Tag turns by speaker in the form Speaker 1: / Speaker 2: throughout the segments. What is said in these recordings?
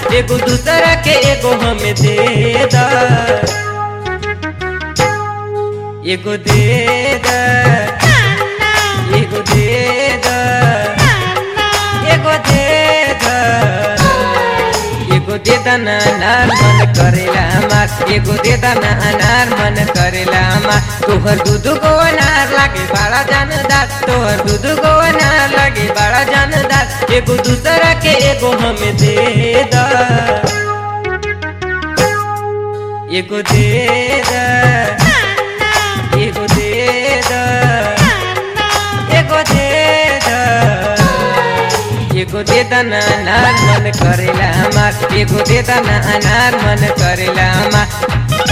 Speaker 1: एगो दूसरा के एगो हमें दे दा, एगो दे दा, एगो दे दा, एगो दे दा, एगो दे दा ना अनार मन करेला हमार, एगो दे दा ना अनार मन करेला हमार। तोहर दूध को अनार लागे बड़ा जानदार, तोहर दूध को अनार लागे बड़ा जानदार, एगो दूसरा के एगो हमें दे दा, एगो दे दा, एगो दे दा, एगो दे दा, एगो दे दा ना अनार मन करेला हमार, एगो दे दा ना अनार मन करेला हमार।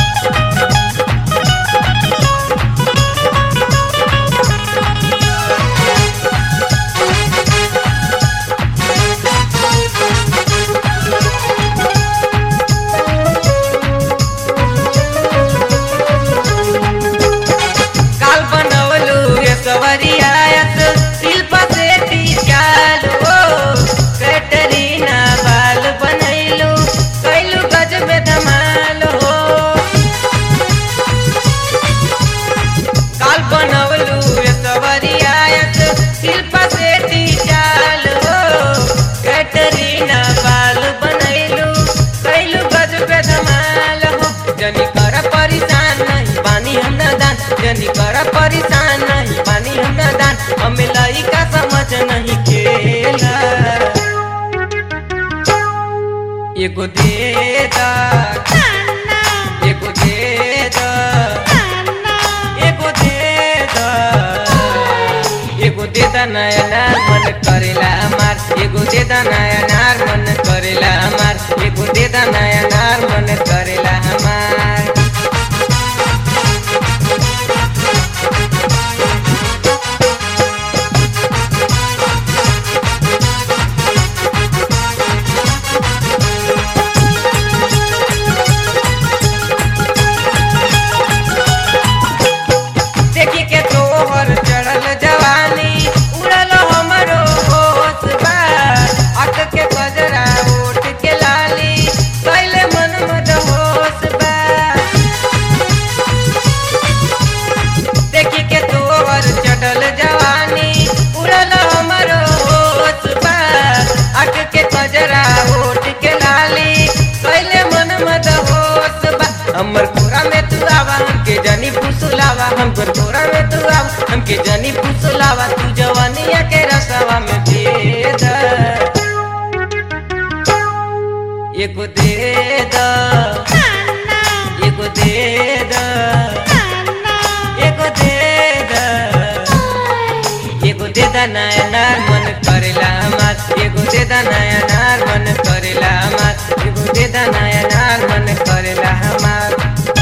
Speaker 1: जनी कर परेशान नहीं पानी हम दान, हमें लइका समझ नहीं खेला, एगो दे दा, एगो दे दा, एगो दे दा, एगो दे दा ना अनार मन करेला हमार, एगो दे दा ना अनार मन करेला हमार, एगो दे दा ना अनार मन करेला हमार। हमर कोरा में तू आवा हमके जानी फुसलावा, हमर कोरा में तू आवा हमके जानी फुसलावा, तू जवानिया के रसवा में दे दा, एगो दे दा, एगो दे दा, एगो दे दा, एगो दे दा ना अनार मन करेला हमार, एगो दे दा ना अनार मन करेला हमार, एगो दे दा ना अनार मन करेला हमार।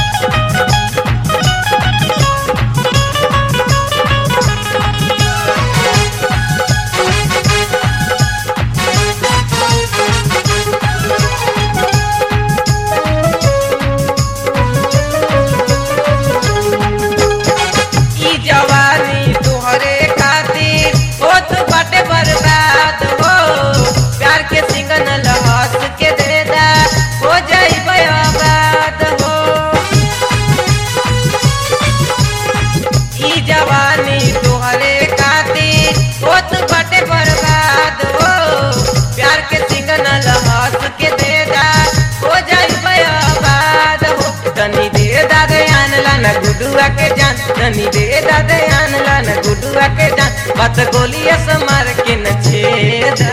Speaker 1: गुडुआ के जान तनी दे दादे आन लान गुडुआ के जान, बात गोलिया से मार के न छेदा,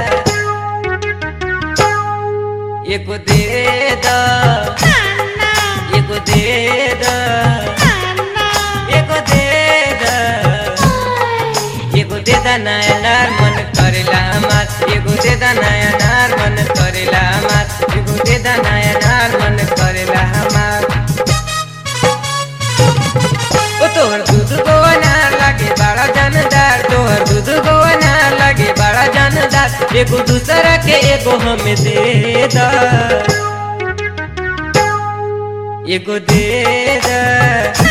Speaker 1: एगो दे दा, एगो दे दा, एगो दे दा, एगो दे दा ना अनार मन करेला हमार, एगो दे दा ना अनार मन करेला हमार, एगो दे दा ना अनार मन करेला हमार। तोहर दूध को अनार लागे बड़ा जानदार, तोहर दूध को अनार लागे बड़ा जानदार, एगो दूसरा के एगो हमें दे दा, एगो दे दा।